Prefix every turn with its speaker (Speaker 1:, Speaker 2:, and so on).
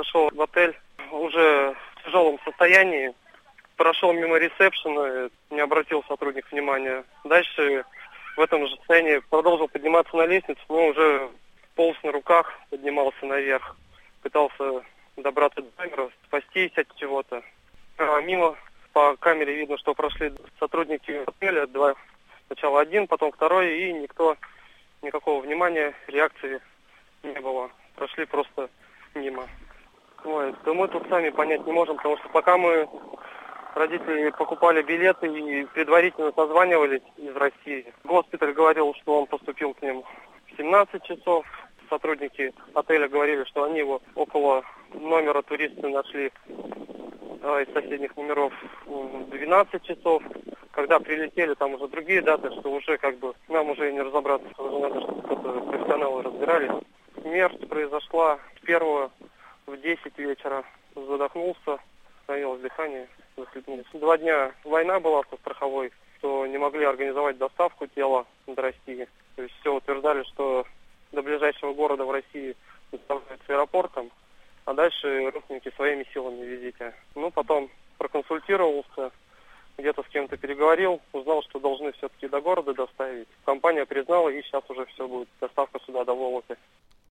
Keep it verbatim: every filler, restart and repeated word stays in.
Speaker 1: зашел в отель уже в тяжелом состоянии. Прошел мимо ресепшена, не обратил сотрудник внимания. Дальше в этом же состоянии продолжил подниматься на лестницу, но уже полз на руках, поднимался наверх. Пытался добраться до номера, спастись от чего-то. А мимо по камере видно, что прошли сотрудники отеля, два. Сначала один, потом второй, и никто, никакого внимания, реакции не было. Прошли просто мимо. Ой, да мы тут сами понять не можем, потому что пока мы, родители, покупали билеты и предварительно созванивались из России, госпиталь говорил, что он поступил к ним в семнадцать часов. Сотрудники отеля говорили, что они его около номера туриста нашли а, из соседних номеров в двенадцать часов. Когда прилетели, там уже другие даты, что уже как бы нам уже и не разобраться, уже надо, чтобы кто-то профессионалы разбирались. Смерть произошла первого в десять вечера. Задохнулся, остановилось дыхание, захлебнулся. Два дня война была со страховой, что не могли организовать доставку тела до России. То есть все утверждали, что до ближайшего города в России доставляется аэропортом, а дальше родственники своими силами везите. Ну, потом проконсультировался, где-то с кем-то переговорил, узнал, что должны все-таки до города доставить. Компания признала, и сейчас уже все будет, доставка сюда до Волоки.